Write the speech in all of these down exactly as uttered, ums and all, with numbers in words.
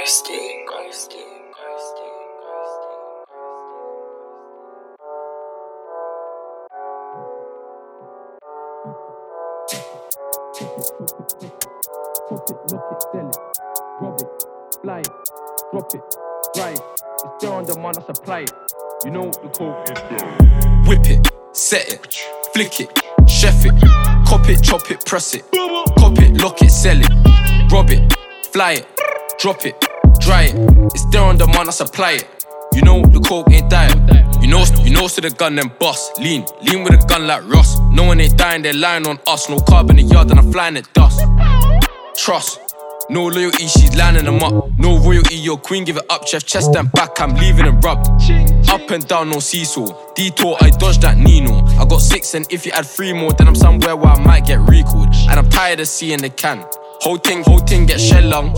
Ghosty, ghosty, ghosty, ghosty. Pop it, lock it, sell it, rob it, fly it, drop it, dry it. It's there on demand, I supply it. You know the code is there. Whip it, set it, flick it, chef it, cop it, chop it, press it, cop it, lock it, sell it, rob it, fly it, drop it, dry it. It's there on demand, I supply it. You know the coke ain't diet. You know, you know, so the gun then bust. Lean, lean with a gun like Ross. No one ain't dying, they're lying on us. No carbon in the yard and I'm flying at dust. Trust, no loyalty, she's lining them up. No royalty, your queen, give it up. Chef chest and back, I'm leaving it rubbed. Up and down, no seesaw. Detour, I dodged that Nino. I got six, and if you add three more, then I'm somewhere where I might get recalled. And I'm tired of seeing the can. Whole thing, whole thing get shell lung.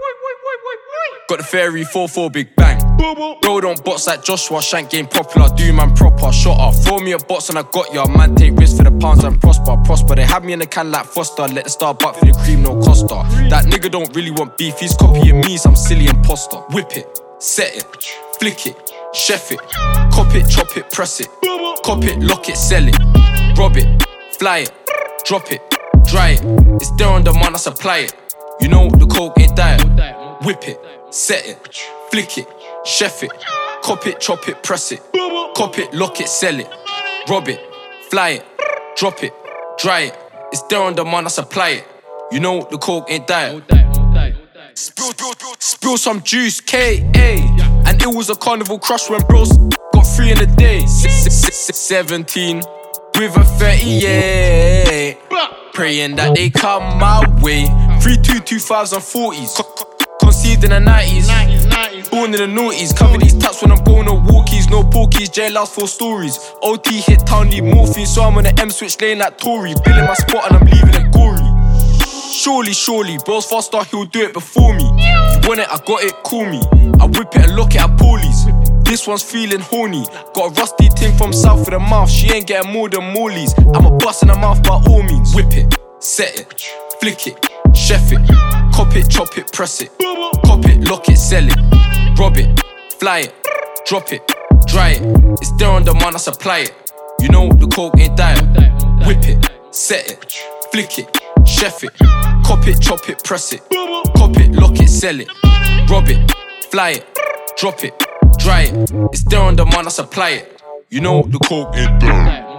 Got the fairy four four big bang. Bro don't box like Joshua, Shank game popular, do man proper. Shot off, throw me a box and I got ya. Man take risks for the pounds and prosper, prosper. They have me in the can like Foster. Let the star buck for the cream, no Costa. That nigga don't really want beef, he's copying me, some silly imposter. Whip it, set it, flick it, chef it, cop it, chop it, press it, cop it, lock it, sell it, rob it, fly it, drop it, dry it. It's there on demand, I supply it. You know the coke ain't diet. Whip it, set it, flick it, chef it, cop it, chop it, press it, cop it, lock it, sell it, rob it, fly it, drop it, dry it. It's there on demand, I supply it. You know the coke ain't diet. Spill, spill, spill some juice, K A. And it was a carnival crush when bros got three in a day. seventeen with a thirty-eight. Praying that they come my way. Three, two, two fives and forties. Conceived in the nineties, born in the noughties. Cover these taps when I'm born on walkies. No porkies, jailhouse for stories. O T hit town, need morphine. So I'm on the M switch lane like Tory. Billing my spot and I'm leaving it gory. Surely, surely, bro's faster, he'll do it before me. You want it, I got it, call me. I whip it and lock it at Paulies. This one's feeling horny. Got a rusty ting from south of the mouth. She ain't getting more than Morley's. I'm a bust in the mouth by all means. Whip it, set it, flick it, chef it, cop it, chop it, press it, cop it, lock it, sell it, rob it, fly it, drop it, dry it. It's there on demand, I supply it. You know the coke ain't diet. Whip it, set it, flick it, chef it, cop it, chop it, press it, cop it, lock it, sell it, rob it, fly it, drop it, dry it. It's there on demand, I supply it. You know the coke ain't diet.